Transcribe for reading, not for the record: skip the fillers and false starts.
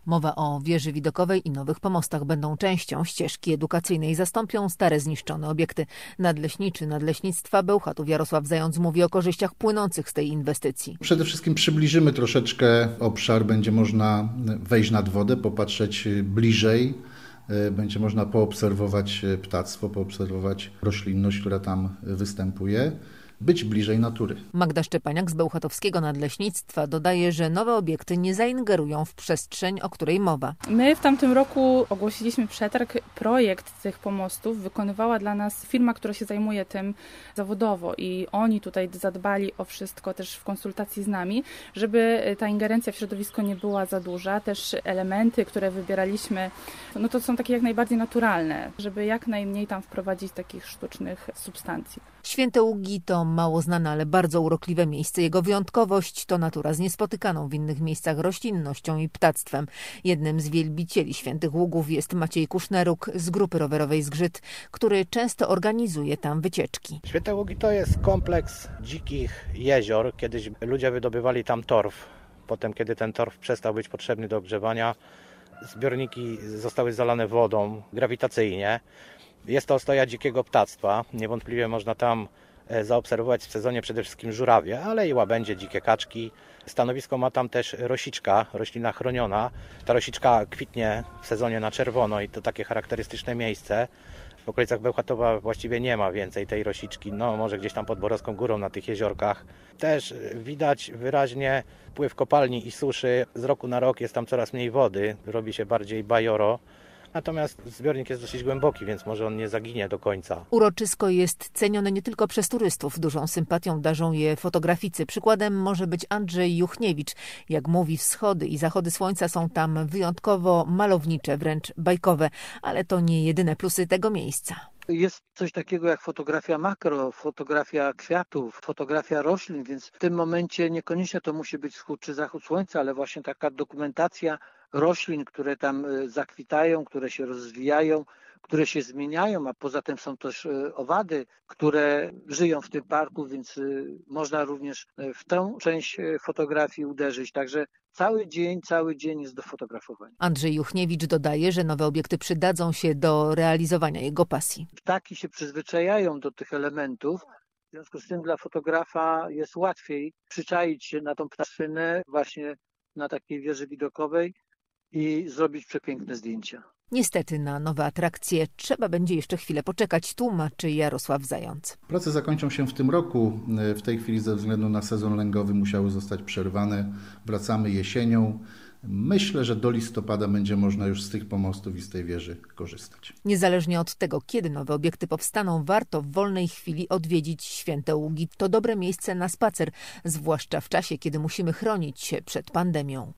Mowa o wieży widokowej i nowych pomostach będą częścią ścieżki edukacyjnej. Zastąpią stare zniszczone obiekty. Nadleśniczy Nadleśnictwa Bełchatów Jarosław Zając mówi o korzyściach płynących z tej inwestycji. Przede wszystkim przybliżymy troszeczkę obszar, będzie można wejść nad wodę, popatrzeć bliżej. Będzie można poobserwować ptactwo, poobserwować roślinność, która tam występuje, być bliżej natury. Magda Szczepaniak z Bełchatowskiego Nadleśnictwa dodaje, że nowe obiekty nie zaingerują w przestrzeń, o której mowa. My w tamtym roku ogłosiliśmy przetarg. Projekt tych pomostów wykonywała dla nas firma, która się zajmuje tym zawodowo i oni tutaj zadbali o wszystko też w konsultacji z nami, żeby ta ingerencja w środowisko nie była za duża. Też elementy, które wybieraliśmy, no to są takie jak najbardziej naturalne, żeby jak najmniej tam wprowadzić takich sztucznych substancji. Święte Ługi to mało znane, ale bardzo urokliwe miejsce. Jego wyjątkowość to natura z niespotykaną w innych miejscach roślinnością i ptactwem. Jednym z wielbicieli Świętych Ługów jest Maciej Kuszneruk z grupy rowerowej Zgrzyt, który często organizuje tam wycieczki. Święte Ługi to jest kompleks dzikich jezior. Kiedyś ludzie wydobywali tam torf. Potem, kiedy ten torf przestał być potrzebny do ogrzewania, zbiorniki zostały zalane wodą grawitacyjnie. Jest to ostoja dzikiego ptactwa. Niewątpliwie można tam zaobserwować w sezonie przede wszystkim żurawie, ale i łabędzie, dzikie kaczki. Stanowisko ma tam też rosiczka, roślina chroniona. Ta rosiczka kwitnie w sezonie na czerwono i to takie charakterystyczne miejsce. W okolicach Bełchatowa właściwie nie ma więcej tej rosiczki, no może gdzieś tam pod Borowską Górą na tych jeziorkach. Też widać wyraźnie wpływ kopalni i suszy. Z roku na rok jest tam coraz mniej wody, robi się bardziej bajoro. Natomiast zbiornik jest dosyć głęboki, więc może on nie zaginie do końca. Uroczysko jest cenione nie tylko przez turystów. Dużą sympatią darzą je fotograficy. Przykładem może być Andrzej Juchniewicz. Jak mówi, wschody i zachody słońca są tam wyjątkowo malownicze, wręcz bajkowe. Ale to nie jedyne plusy tego miejsca. Jest coś takiego jak fotografia makro, fotografia kwiatów, fotografia roślin, więc w tym momencie niekoniecznie to musi być wschód czy zachód słońca, ale właśnie taka dokumentacja roślin, które tam zakwitają, które się rozwijają, które się zmieniają, a poza tym są też owady, które żyją w tym parku, więc można również w tę część fotografii uderzyć. Także cały dzień jest do fotografowania. Andrzej Juchniewicz dodaje, że nowe obiekty przydadzą się do realizowania jego pasji. Ptaki się przyzwyczajają do tych elementów, w związku z tym dla fotografa jest łatwiej przyczaić się na tą ptaszynę właśnie na takiej wieży widokowej i zrobić przepiękne zdjęcia. Niestety na nowe atrakcje trzeba będzie jeszcze chwilę poczekać, tłumaczy Jarosław Zając. Prace zakończą się w tym roku. W tej chwili ze względu na sezon lęgowy musiały zostać przerwane. Wracamy jesienią. Myślę, że do listopada będzie można już z tych pomostów i z tej wieży korzystać. Niezależnie od tego, kiedy nowe obiekty powstaną, warto w wolnej chwili odwiedzić Święte Ługi. To dobre miejsce na spacer, zwłaszcza w czasie, kiedy musimy chronić się przed pandemią.